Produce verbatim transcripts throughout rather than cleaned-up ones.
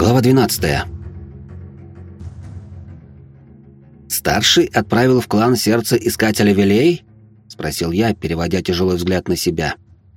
Глава двенадцатая. «Старший отправил в клан сердца искателя Велей?» — спросил я, переводя тяжелый взгляд на себя.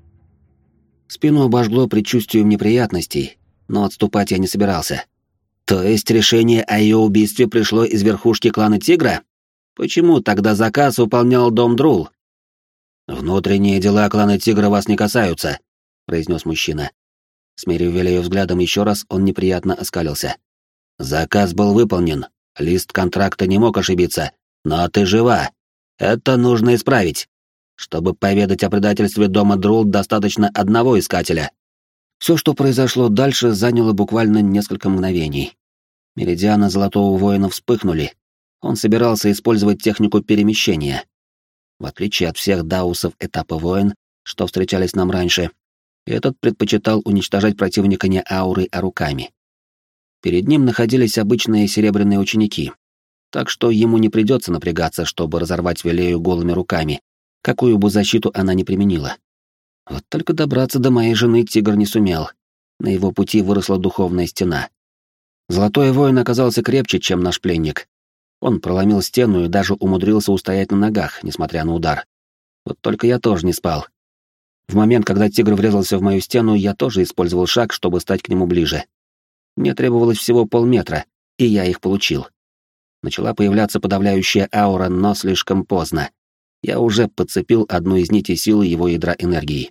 Спину обожгло предчувствием неприятностей, но отступать я не собирался. То есть решение о ее убийстве пришло из верхушки клана Тигра? Почему тогда заказ выполнял Дом Друл? «Внутренние дела клана Тигра вас не касаются», — произнес мужчина. Смерив Велею взглядом еще раз, он неприятно оскалился. «Заказ был выполнен. Лист контракта не мог ошибиться. Но ты жива. Это нужно исправить. Чтобы поведать о предательстве дома Друл, достаточно одного искателя». Все, что произошло дальше, заняло буквально несколько мгновений. Меридианы Золотого Воина вспыхнули. Он собирался использовать технику перемещения. В отличие от всех даусов этапа воин, что встречались нам раньше, этот предпочитал уничтожать противника не аурой, а руками. Перед ним находились обычные серебряные ученики, так что ему не придется напрягаться, чтобы разорвать Велею голыми руками, какую бы защиту она ни применила. Вот только добраться до моей жены тигр не сумел. На его пути выросла духовная стена. Золотой воин оказался крепче, чем наш пленник. Он проломил стену и даже умудрился устоять на ногах, несмотря на удар. Вот только я тоже не спал. В момент, когда тигр врезался в мою стену, я тоже использовал шаг, чтобы стать к нему ближе. Мне требовалось всего полметра, и я их получил. Начала появляться подавляющая аура, но слишком поздно. Я уже подцепил одну из нитей силы его ядра энергии.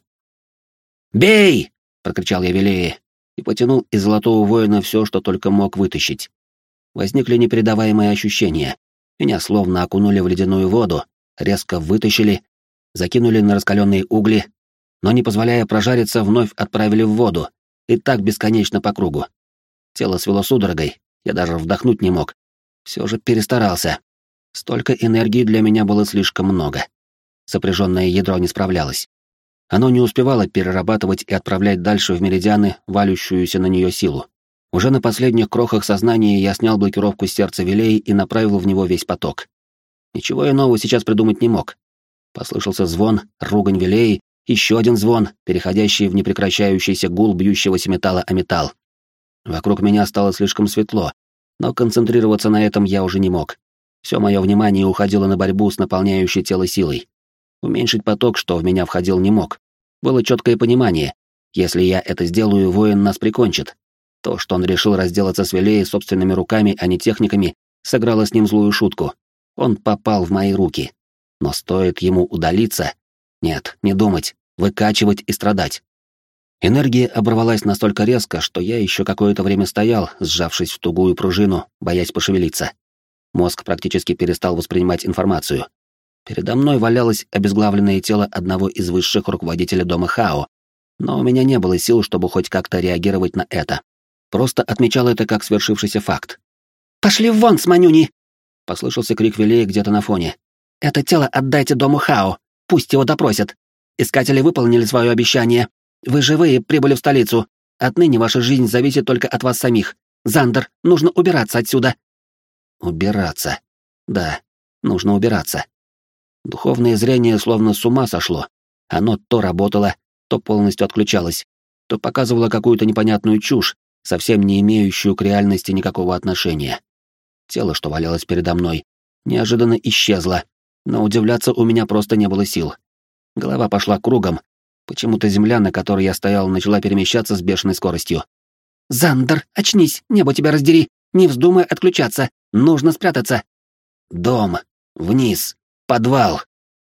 «Бей!» — прокричал я Велее и потянул из Золотого Воина все, что только мог вытащить. Возникли непередаваемые ощущения. Меня словно окунули в ледяную воду, резко вытащили, закинули на раскаленные угли, но, не позволяя прожариться, вновь отправили в воду, и так бесконечно по кругу. Тело свело судорогой, я даже вдохнуть не мог. Все же перестарался. Столько энергии для меня было слишком много. Сопряженное ядро не справлялось. Оно не успевало перерабатывать и отправлять дальше в меридианы валющуюся на нее силу. Уже на последних крохах сознания я снял блокировку сердца Велеи и направил в него весь поток. Ничего иного сейчас придумать не мог. Послышался звон, ругань Велеи, еще один звон, переходящий в непрекращающийся гул бьющегося металла о металл. Вокруг меня стало слишком светло, но концентрироваться на этом я уже не мог. Все мое внимание уходило на борьбу с наполняющей тело силой. Уменьшить поток, что в меня входил, не мог. Было четкое понимание: если я это сделаю, воин нас прикончит. То, что он решил разделаться с Велеей собственными руками, а не техниками, сыграло с ним злую шутку. Он попал в мои руки. Но стоит ему удалиться... Нет, не думать, выкачивать и страдать. Энергия оборвалась настолько резко, что я еще какое-то время стоял, сжавшись в тугую пружину, боясь пошевелиться. Мозг практически перестал воспринимать информацию. Передо мной валялось обезглавленное тело одного из высших руководителей дома Хао, но у меня не было сил, чтобы хоть как-то реагировать на это. Просто отмечал это как свершившийся факт. «Пошли вон с Манюни!» — послышался крик Велеи где-то на фоне. «Это тело отдайте дому Хао, пусть его допросят. Искатели выполнили свое обещание. Вы живые прибыли в столицу. Отныне ваша жизнь зависит только от вас самих. Зандер, нужно убираться отсюда!» Убираться. Да, нужно убираться. Духовное зрение словно с ума сошло. Оно то работало, то полностью отключалось, то показывало какую-то непонятную чушь, совсем не имеющую к реальности никакого отношения. Тело, что валялось передо мной, неожиданно исчезло, но удивляться у меня просто не было сил. Голова пошла кругом. Почему-то земля, на которой я стоял, начала перемещаться с бешеной скоростью. «Зандер, очнись, небо тебя раздери! Не вздумай отключаться! Нужно спрятаться!» «Дом! Вниз! Подвал!»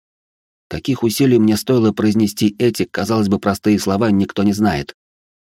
Каких усилий мне стоило произнести эти, казалось бы, простые слова, никто не знает.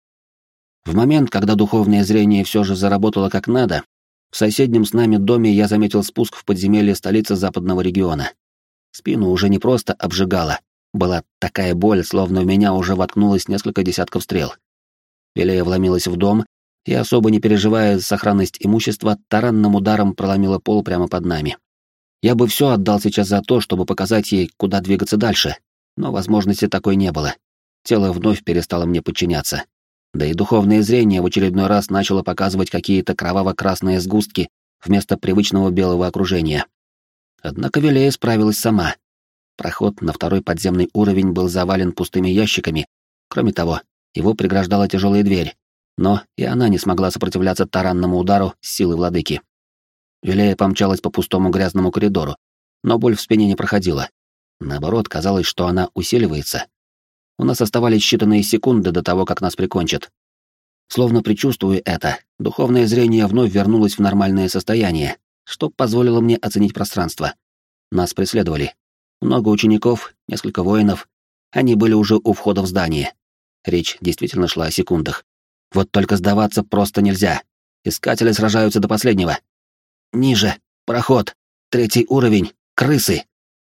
В момент, когда духовное зрение все же заработало как надо, в соседнем с нами доме я заметил спуск в подземелье столицы западного региона. Спину уже не просто обжигало, была такая боль, словно в меня уже воткнулось несколько десятков стрел. Велея вломилась в дом и, особо не переживая за сохранность имущества, таранным ударом проломила пол прямо под нами. Я бы все отдал сейчас за то, чтобы показать ей, куда двигаться дальше, но возможности такой не было. Тело вновь перестало мне подчиняться. Да и духовное зрение в очередной раз начало показывать какие-то кроваво-красные сгустки вместо привычного белого окружения. Однако Велея справилась сама. Проход на второй подземный уровень был завален пустыми ящиками. Кроме того, его преграждала тяжелая дверь. Но и она не смогла сопротивляться таранному удару с силы владыки. Вилея помчалась по пустому грязному коридору, но боль в спине не проходила. Наоборот, казалось, что она усиливается. У нас оставались считанные секунды до того, как нас прикончат. Словно предчувствуя это, духовное зрение вновь вернулось в нормальное состояние, что позволило мне оценить пространство. Нас преследовали. Много учеников, несколько воинов. Они были уже у входа в здание. Речь действительно шла о секундах. Вот только сдаваться просто нельзя. Искатели сражаются до последнего. Ниже. Проход. Третий уровень. Крысы.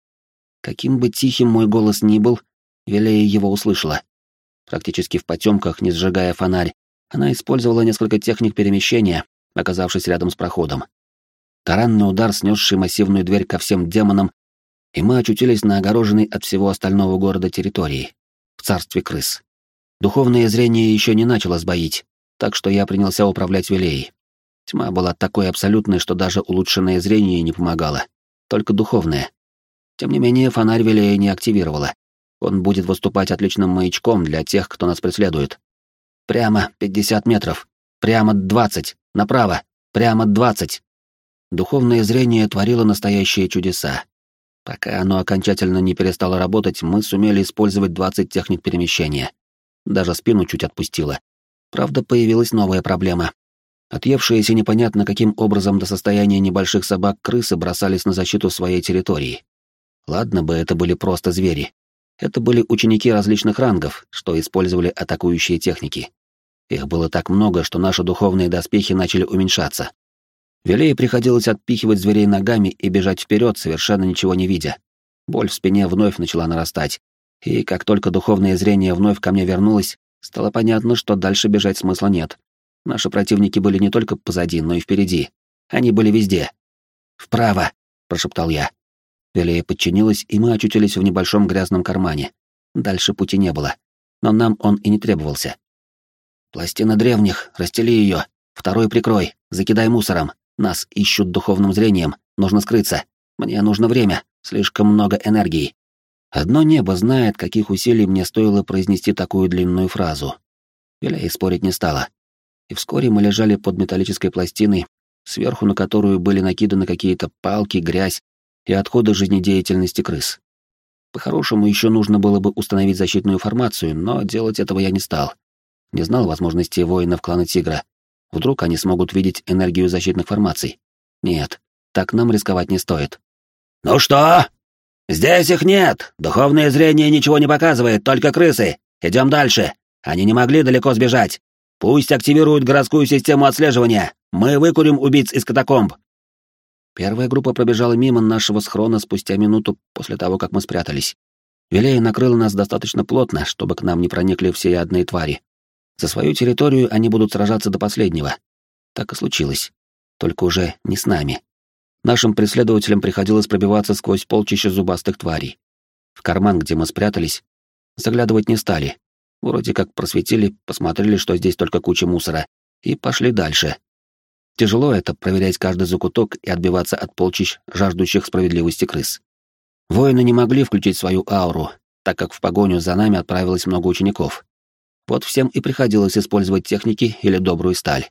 Каким бы тихим мой голос ни был, Вилея его услышала. Практически в потемках, не сжигая фонарь, она использовала несколько техник перемещения, оказавшись рядом с проходом. Таранный удар, снесший массивную дверь ко всем демонам, и мы очутились на огороженной от всего остального города территории, в царстве крыс. Духовное зрение еще не начало сбоить, так что я принялся управлять Вилеей. Тьма была такой абсолютной, что даже улучшенное зрение не помогало, только духовное. Тем не менее, фонарь Вилея не активировала. Он будет выступать отличным маячком для тех, кто нас преследует. Прямо пятьдесят метров. Прямо двадцать. Направо. Прямо двадцать. Духовное зрение творило настоящие чудеса. Пока оно окончательно не перестало работать, мы сумели использовать двадцать техник перемещения. Даже спину чуть отпустило. Правда, появилась новая проблема. Отъевшиеся непонятно каким образом до состояния небольших собак крысы бросались на защиту своей территории. Ладно бы это были просто звери. Это были ученики различных рангов, что использовали атакующие техники. Их было так много, что наши духовные доспехи начали уменьшаться. Вилее приходилось отпихивать зверей ногами и бежать вперед, совершенно ничего не видя. Боль в спине вновь начала нарастать, и как только духовное зрение вновь ко мне вернулось, стало понятно, что дальше бежать смысла нет. Наши противники были не только позади, но и впереди. Они были везде. «Вправо!» — прошептал я. Вилея подчинилась, и мы очутились в небольшом грязном кармане. Дальше пути не было, но нам он и не требовался. «Пластина древних, расстели ее. Второй прикрой, закидай мусором. Нас ищут духовным зрением, нужно скрыться. Мне нужно время, слишком много энергии». Одно небо знает, каких усилий мне стоило произнести такую длинную фразу. Вилея спорить не стала. И вскоре мы лежали под металлической пластиной, сверху на которую были накиданы какие-то палки, грязь и отходы жизнедеятельности крыс. По-хорошему, еще нужно было бы установить защитную формацию, но делать этого я не стал. Не знал возможностей воинов клана Тигра. Вдруг они смогут видеть энергию защитных формаций. Нет, так нам рисковать не стоит. «Ну что? Здесь их нет! Духовное зрение ничего не показывает, только крысы! Идем дальше! Они не могли далеко сбежать! Пусть активируют городскую систему отслеживания! Мы выкурим убийц из катакомб!» Первая группа пробежала мимо нашего схрона спустя минуту после того, как мы спрятались. Вилея накрыла нас достаточно плотно, чтобы к нам не проникли всеядные твари. За свою территорию они будут сражаться до последнего. Так и случилось. Только уже не с нами. Нашим преследователям приходилось пробиваться сквозь полчища зубастых тварей. В карман, где мы спрятались, заглядывать не стали. Вроде как просветили, посмотрели, что здесь только куча мусора, и пошли дальше. Тяжело это — проверять каждый закуток и отбиваться от полчищ жаждущих справедливости крыс. Воины не могли включить свою ауру, так как в погоню за нами отправилось много учеников. Вот всем и приходилось использовать техники или добрую сталь.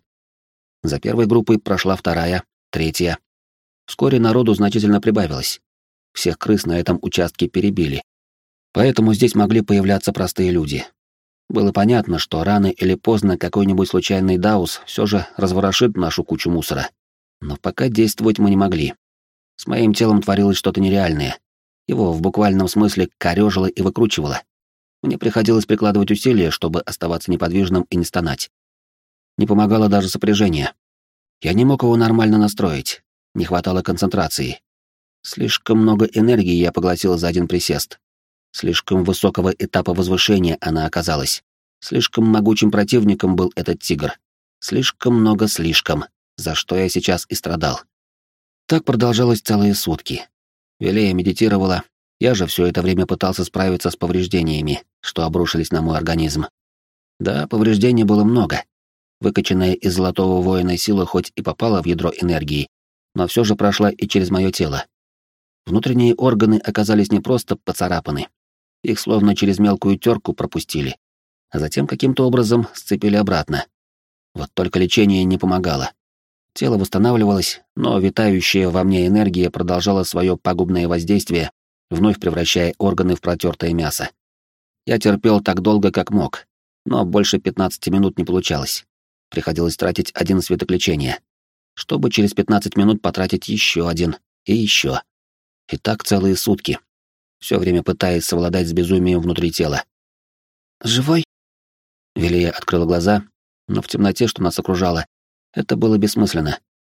За первой группой прошла вторая, третья. Вскоре народу значительно прибавилось. Всех крыс на этом участке перебили. Поэтому здесь могли появляться простые люди. Было понятно, что рано или поздно какой-нибудь случайный даус все же разворошит нашу кучу мусора. Но пока действовать мы не могли. С моим телом творилось что-то нереальное. Его в буквальном смысле корёжило и выкручивало. Мне приходилось прикладывать усилия, чтобы оставаться неподвижным и не стонать. Не помогало даже сопряжение. Я не мог его нормально настроить. Не хватало концентрации. Слишком много энергии я поглотил за один присест. Слишком высокого этапа возвышения она оказалась. Слишком могучим противником был этот тигр. Слишком много слишком, за что я сейчас и страдал. Так продолжалось целые сутки. Вилея медитировала, я же все это время пытался справиться с повреждениями, что обрушились на мой организм. Да, повреждений было много. Выкачанная из золотого воина сила хоть и попала в ядро энергии, но все же прошла и через мое тело. Внутренние органы оказались не просто поцарапаны. Их словно через мелкую терку пропустили, а затем каким-то образом сцепили обратно. Вот только лечение не помогало. Тело восстанавливалось, но витающая во мне энергия продолжала свое пагубное воздействие, вновь превращая органы в протертое мясо. Я терпел так долго, как мог, но больше пятнадцати минут не получалось. Приходилось тратить один свиток лечения, чтобы через пятнадцать минут потратить еще один и еще. И так целые сутки, все время пытаясь совладать с безумием внутри тела. «Живой?» Велия открыла глаза, но в темноте, что нас окружало, это было бессмысленно.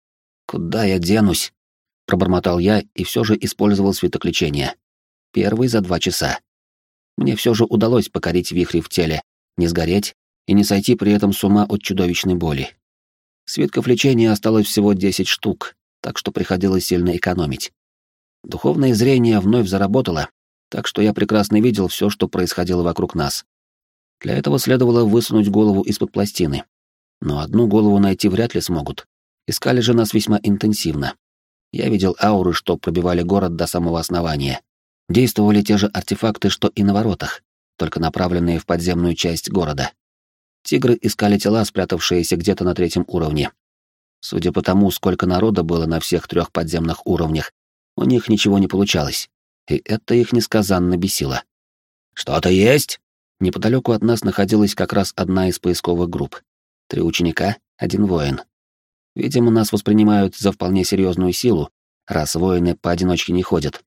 «Куда я денусь?» — пробормотал я и все же использовал свиток лечения. Первый за два часа. Мне все же удалось покорить вихри в теле, не сгореть и не сойти при этом с ума от чудовищной боли. Свитков лечения осталось всего десять штук, так что приходилось сильно экономить. Духовное зрение вновь заработало, так что я прекрасно видел все, что происходило вокруг нас. Для этого следовало высунуть голову из-под пластины. Но одну голову найти вряд ли смогут. Искали же нас весьма интенсивно. Я видел ауры, что пробивали город до самого основания. Действовали те же артефакты, что и на воротах, только направленные в подземную часть города. Тигры искали тела, спрятавшиеся где-то на третьем уровне. Судя по тому, сколько народа было на всех трех подземных уровнях, у них ничего не получалось, и это их несказанно бесило. «Что-то есть?» Неподалеку от нас находилась как раз одна из поисковых групп. Три ученика, один воин. Видимо, нас воспринимают за вполне серьезную силу, раз воины поодиночке не ходят.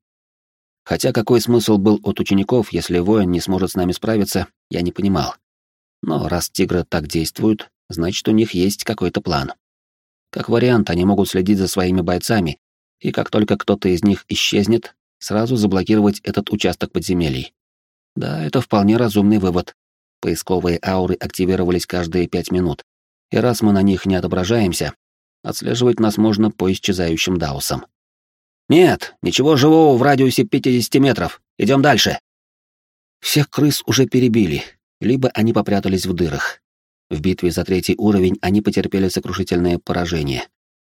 Хотя какой смысл был от учеников, если воин не сможет с нами справиться, я не понимал. Но раз тигры так действуют, значит, у них есть какой-то план. Как вариант, они могут следить за своими бойцами, и как только кто-то из них исчезнет, сразу заблокировать этот участок подземелий. Да, это вполне разумный вывод. Поисковые ауры активировались каждые пять минут, и раз мы на них не отображаемся, отслеживать нас можно по исчезающим даусам. «Нет, ничего живого в радиусе пятидесяти метров. Идем дальше». Всех крыс уже перебили, либо они попрятались в дырах. В битве за третий уровень они потерпели сокрушительное поражение.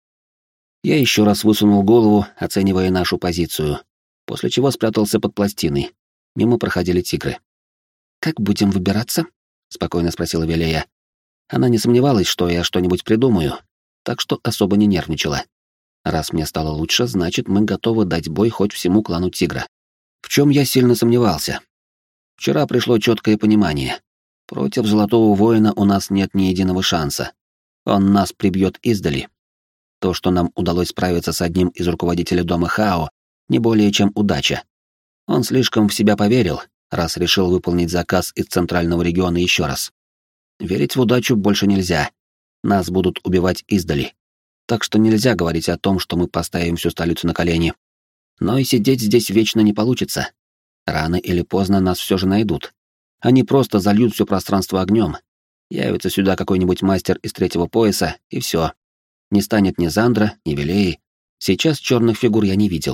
Я еще раз высунул голову, оценивая нашу позицию, после чего спрятался под пластиной. Мимо проходили тигры. «Как будем выбираться?» — спокойно спросила Велия. Она не сомневалась, что я что-нибудь придумаю, так что особо не нервничала. Раз мне стало лучше, значит, мы готовы дать бой хоть всему клану Тигра. В чем я сильно сомневался. Вчера пришло четкое понимание. Против Золотого Воина у нас нет ни единого шанса. Он нас прибьет издали. То, что нам удалось справиться с одним из руководителей дома Хао, не более чем удача. Он слишком в себя поверил, раз решил выполнить заказ из центрального региона еще раз. Верить в удачу больше нельзя. Нас будут убивать издали. Так что нельзя говорить о том, что мы поставим всю столицу на колени. Но и сидеть здесь вечно не получится. Рано или поздно нас все же найдут. Они просто зальют все пространство огнем. Явится сюда какой-нибудь мастер из третьего пояса, и все. Не станет ни Зандра, ни Велеи. Сейчас черных фигур я не видел.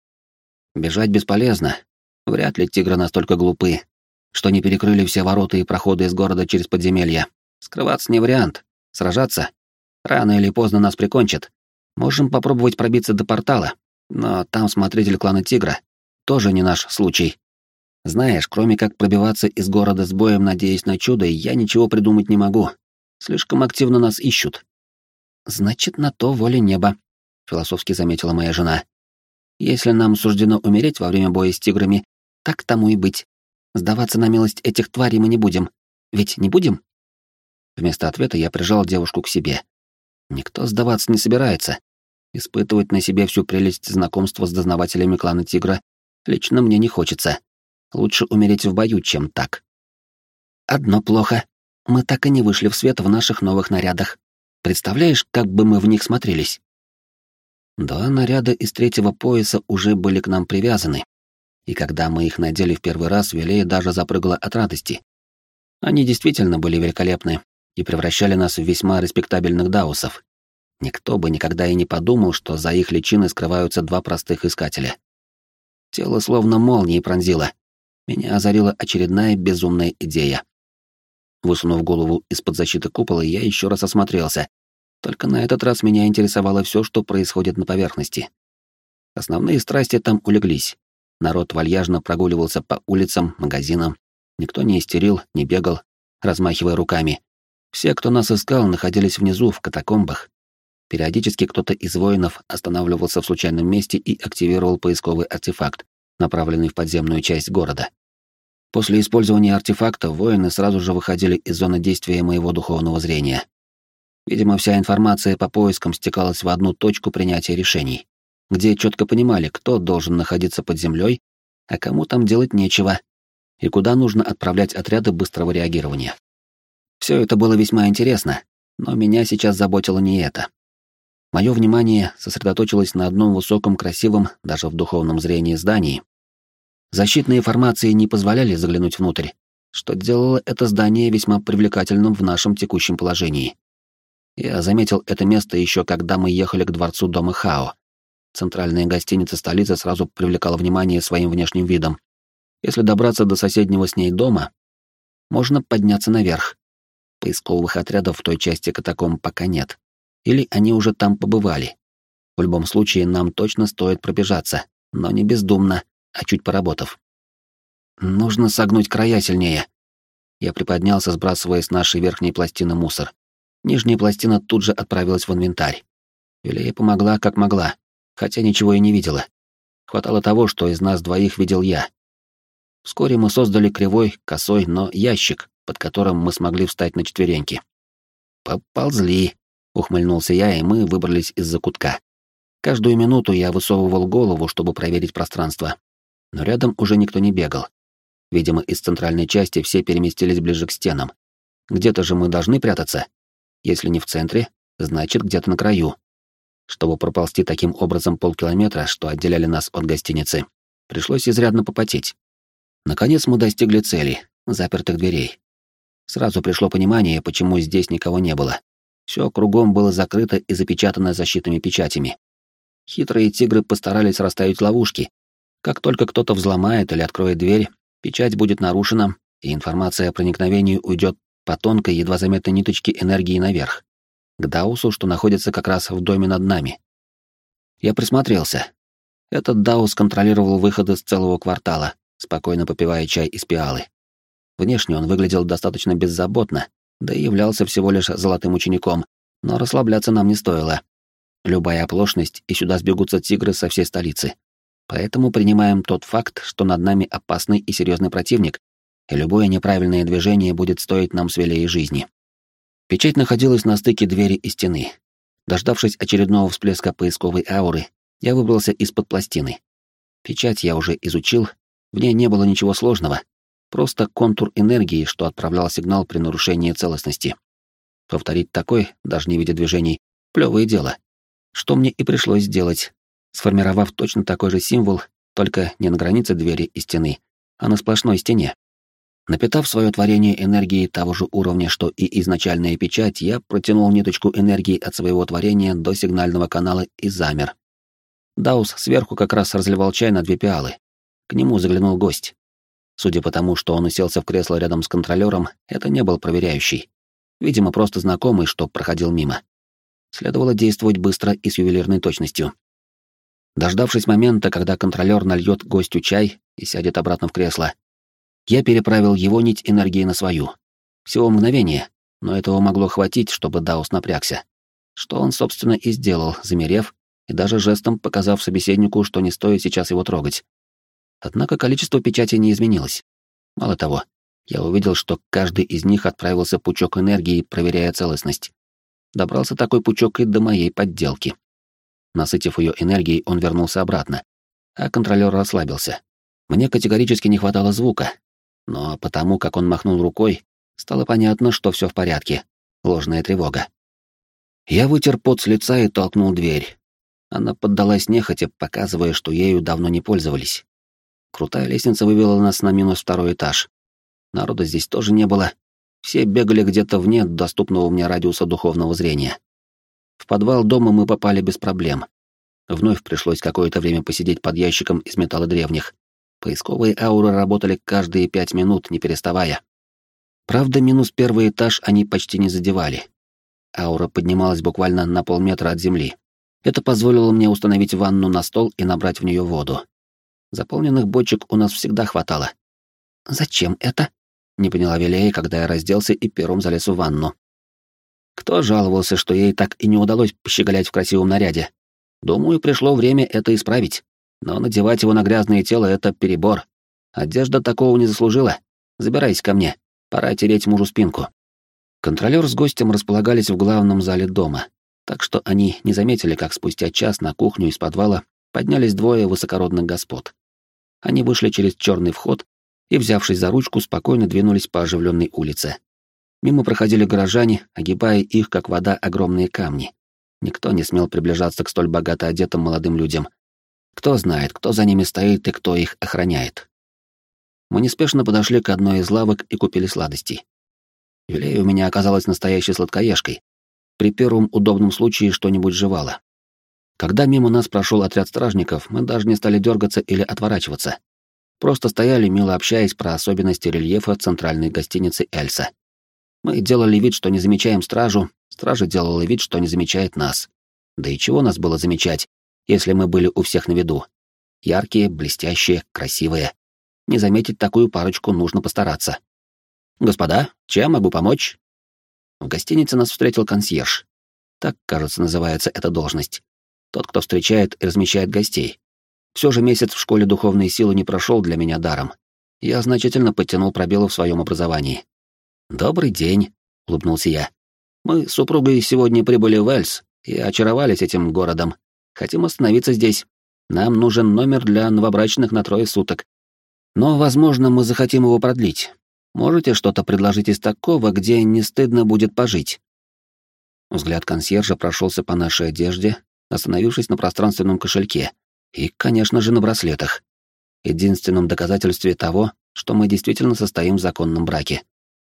Бежать бесполезно. Вряд ли тигры настолько глупы, что не перекрыли все ворота и проходы из города через подземелья. Скрываться не вариант. Сражаться? Рано или поздно нас прикончат. Можем попробовать пробиться до портала, но там смотритель клана Тигра. Тоже не наш случай. Знаешь, кроме как пробиваться из города с боем, надеясь на чудо, я ничего придумать не могу. Слишком активно нас ищут. Значит, на то воля неба, философски заметила моя жена. Если нам суждено умереть во время боя с тиграми, так тому и быть. Сдаваться на милость этих тварей мы не будем. Ведь не будем? Вместо ответа я прижал девушку к себе. Никто сдаваться не собирается. Испытывать на себе всю прелесть знакомства с дознавателями клана Тигра лично мне не хочется. Лучше умереть в бою, чем так. Одно плохо. Мы так и не вышли в свет в наших новых нарядах. Представляешь, как бы мы в них смотрелись? Два наряда из третьего пояса уже были к нам привязаны, и когда мы их надели в первый раз, Велея даже запрыгала от радости. Они действительно были великолепны и превращали нас в весьма респектабельных даусов. Никто бы никогда и не подумал, что за их личиной скрываются два простых искателя. Тело словно молнией пронзило. Меня озарила очередная безумная идея. Высунув голову из-под защиты купола, я еще раз осмотрелся. Только на этот раз меня интересовало все, что происходит на поверхности. Основные страсти там улеглись. Народ вальяжно прогуливался по улицам, магазинам. Никто не истерил, не бегал, размахивая руками. Все, кто нас искал, находились внизу, в катакомбах. Периодически кто-то из воинов останавливался в случайном месте и активировал поисковый артефакт, направленный в подземную часть города. После использования артефакта воины сразу же выходили из зоны действия моего духовного зрения. Видимо, вся информация по поискам стекалась в одну точку принятия решений, где четко понимали, кто должен находиться под землей, а кому там делать нечего, и куда нужно отправлять отряды быстрого реагирования. Все это было весьма интересно, но меня сейчас заботило не это. Мое внимание сосредоточилось на одном высоком, красивом, даже в духовном зрении, здании. Защитные формации не позволяли заглянуть внутрь, что делало это здание весьма привлекательным в нашем текущем положении. Я заметил это место еще когда мы ехали к дворцу дома Хао. Центральная гостиница столицы сразу привлекала внимание своим внешним видом. Если добраться до соседнего с ней дома, можно подняться наверх. Поисковых отрядов в той части катакомб пока нет. Или они уже там побывали. В любом случае, нам точно стоит пробежаться, но не бездумно, а чуть поработав. Нужно согнуть края сильнее. Я приподнялся, сбрасывая с нашей верхней пластины мусор. Нижняя пластина тут же отправилась в инвентарь. Вилея помогла, как могла, хотя ничего и не видела. Хватало того, что из нас двоих видел я. Вскоре мы создали кривой, косой, но ящик, под которым мы смогли встать на четвереньки. «Поползли», — ухмыльнулся я, и мы выбрались из закутка. Каждую минуту я высовывал голову, чтобы проверить пространство. Но рядом уже никто не бегал. Видимо, из центральной части все переместились ближе к стенам. Где-то же мы должны прятаться. Если не в центре, значит, где-то на краю. Чтобы проползти таким образом полкилометра, что отделяли нас от гостиницы, пришлось изрядно попотеть. Наконец мы достигли цели — запертых дверей. Сразу пришло понимание, почему здесь никого не было. Все кругом было закрыто и запечатано защитными печатями. Хитрые тигры постарались расставить ловушки. Как только кто-то взломает или откроет дверь, печать будет нарушена, и информация о проникновении уйдет по тонкой, едва заметной ниточке энергии наверх, к Даусу, что находится как раз в доме над нами. Я присмотрелся. Этот Даус контролировал выходы с целого квартала, спокойно попивая чай из пиалы. Внешне он выглядел достаточно беззаботно, да и являлся всего лишь золотым учеником, но расслабляться нам не стоило. Любая оплошность, и сюда сбегутся тигры со всей столицы. Поэтому принимаем тот факт, что над нами опасный и серьезный противник, и любое неправильное движение будет стоить нам свелей жизни. Печать находилась на стыке двери и стены. Дождавшись очередного всплеска поисковой ауры, я выбрался из-под пластины. Печать я уже изучил, в ней не было ничего сложного, просто контур энергии, что отправлял сигнал при нарушении целостности. Повторить такой, даже не видя движений, плевое дело. Что мне и пришлось сделать, сформировав точно такой же символ, только не на границе двери и стены, а на сплошной стене. Напитав свое творение энергией того же уровня, что и изначальная печать, я протянул ниточку энергии от своего творения до сигнального канала и замер. Даус сверху как раз разливал чай на две пиалы. К нему заглянул гость. Судя по тому, что он уселся в кресло рядом с контролером, это не был проверяющий. Видимо, просто знакомый, что проходил мимо. Следовало действовать быстро и с ювелирной точностью. Дождавшись момента, когда контролер нальет гостю чай и сядет обратно в кресло, я переправил его нить энергии на свою. Всего мгновение, но этого могло хватить, чтобы Даус напрягся. Что он, собственно, и сделал, замерев и даже жестом показав собеседнику, что не стоит сейчас его трогать. Однако количество печати не изменилось. Мало того, я увидел, что каждый из них отправился пучок энергии, проверяя целостность. Добрался такой пучок и до моей подделки. Насытив ее энергией, он вернулся обратно, а контролер расслабился. Мне категорически не хватало звука, но потому, как он махнул рукой, стало понятно, что все в порядке. Ложная тревога. Я вытер пот с лица и толкнул дверь. Она поддалась нехотя, показывая, что ею давно не пользовались. Крутая лестница вывела нас на минус второй этаж. Народа здесь тоже не было. Все бегали где-то вне доступного мне радиуса духовного зрения. В подвал дома мы попали без проблем. Вновь пришлось какое-то время посидеть под ящиком из металла древних. Поисковые ауры работали каждые пять минут, не переставая. Правда, минус первый этаж они почти не задевали. Аура поднималась буквально на полметра от земли. Это позволило мне установить ванну на стол и набрать в нее воду. Заполненных бочек у нас всегда хватало. «Зачем это?» — не поняла Вилея, когда я разделся и первым залез в ванну. Кто жаловался, что ей так и не удалось пощеголять в красивом наряде? Думаю, пришло время это исправить. Но надевать его на грязное тело — это перебор. Одежда такого не заслужила. Забирайся ко мне. Пора тереть мужу спинку. Контролёр с гостем располагались в главном зале дома, так что они не заметили, как спустя час на кухню из подвала поднялись двое высокородных господ. Они вышли через черный вход и, взявшись за ручку, спокойно двинулись по оживленной улице. Мимо проходили горожане, огибая их, как вода, огромные камни. Никто не смел приближаться к столь богато одетым молодым людям. Кто знает, кто за ними стоит и кто их охраняет. Мы неспешно подошли к одной из лавок и купили сладостей. Юлия у меня оказалась настоящей сладкоежкой. При первом удобном случае что-нибудь жевала. Когда мимо нас прошел отряд стражников, мы даже не стали дергаться или отворачиваться. Просто стояли, мило общаясь про особенности рельефа центральной гостиницы «Эльса». Мы делали вид, что не замечаем стражу, стража делала вид, что не замечает нас. Да и чего нас было замечать, если мы были у всех на виду? Яркие, блестящие, красивые. Не заметить такую парочку нужно постараться. «Господа, чем могу помочь?» В гостинице нас встретил консьерж. Так, кажется, называется эта должность. Тот, кто встречает и размещает гостей. Все же месяц в школе духовной силы не прошел для меня даром. Я значительно подтянул пробелы в своем образовании. «Добрый день», — улыбнулся я. «Мы с супругой сегодня прибыли в Эльс и очаровались этим городом. Хотим остановиться здесь. Нам нужен номер для новобрачных на трое суток. Но, возможно, мы захотим его продлить. Можете что-то предложить из такого, где не стыдно будет пожить?» Взгляд консьержа прошелся по нашей одежде, остановившись на пространственном кошельке и, конечно же, на браслетах. Единственном доказательстве того, что мы действительно состоим в законном браке.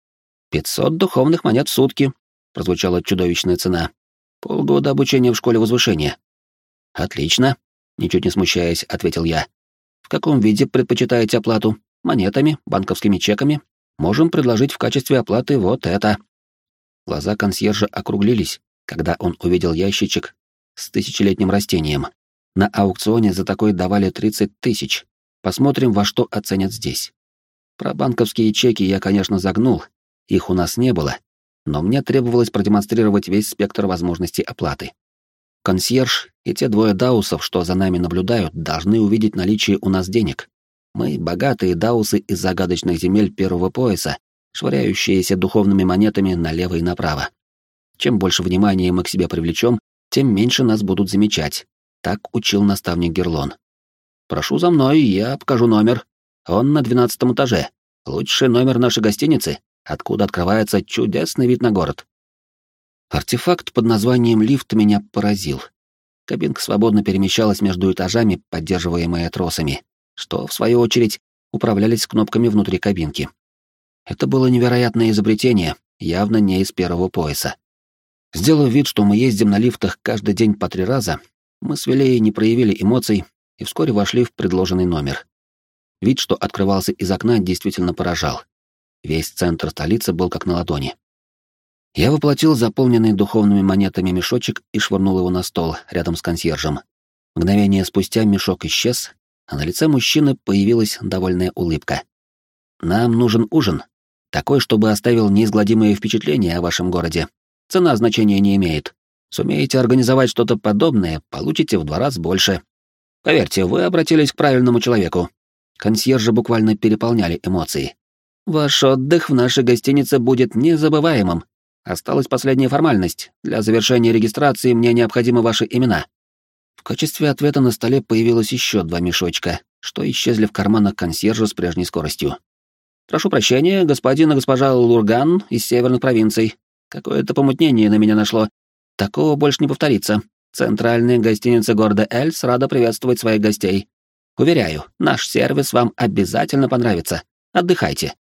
«Пятьсот духовных монет в сутки», — прозвучала чудовищная цена. «Полгода обучения в школе возвышения». «Отлично», — ничуть не смущаясь, ответил я. «В каком виде предпочитаете оплату? Монетами, банковскими чеками? Можем предложить в качестве оплаты вот это». Глаза консьержа округлились, когда он увидел ящичек с тысячелетним растением. На аукционе за такой давали тридцать тысяч. Посмотрим, во что оценят здесь. Про банковские чеки я, конечно, загнул, их у нас не было, но мне требовалось продемонстрировать весь спектр возможностей оплаты. Консьерж и те двое даусов, что за нами наблюдают, должны увидеть наличие у нас денег. Мы — богатые даусы из загадочных земель первого пояса, швыряющиеся духовными монетами налево и направо. Чем больше внимания мы к себе привлечем, тем меньше нас будут замечать. Так учил наставник Герлон. «Прошу за мной, я покажу номер. Он на двенадцатом этаже. Лучший номер нашей гостиницы, откуда открывается чудесный вид на город». Артефакт под названием «Лифт» меня поразил. Кабинка свободно перемещалась между этажами, поддерживаемая тросами, что, в свою очередь, управлялись кнопками внутри кабинки. Это было невероятное изобретение, явно не из первого пояса. Сделав вид, что мы ездим на лифтах каждый день по три раза, мы с Вилеей не проявили эмоций и вскоре вошли в предложенный номер. Вид, что открывался из окна, действительно поражал. Весь центр столицы был как на ладони. Я воплотил заполненный духовными монетами мешочек и швырнул его на стол рядом с консьержем. Мгновение спустя мешок исчез, а на лице мужчины появилась довольная улыбка. «Нам нужен ужин, такой, чтобы оставил неизгладимое впечатление о вашем городе. Цена значения не имеет. Сумеете организовать что-то подобное, получите в два раза больше. Поверьте, вы обратились к правильному человеку». Консьержи буквально переполняли эмоции. «Ваш отдых в нашей гостинице будет незабываемым. Осталась последняя формальность. Для завершения регистрации мне необходимы ваши имена». В качестве ответа на столе появилось еще два мешочка, что исчезли в карманах консьержа с прежней скоростью. «Прошу прощения, господин и госпожа Лурган из северных провинций. Какое-то помутнение на меня нашло. Такого больше не повторится. Центральная гостиница города Эльс рада приветствовать своих гостей. Уверяю, наш сервис вам обязательно понравится. Отдыхайте».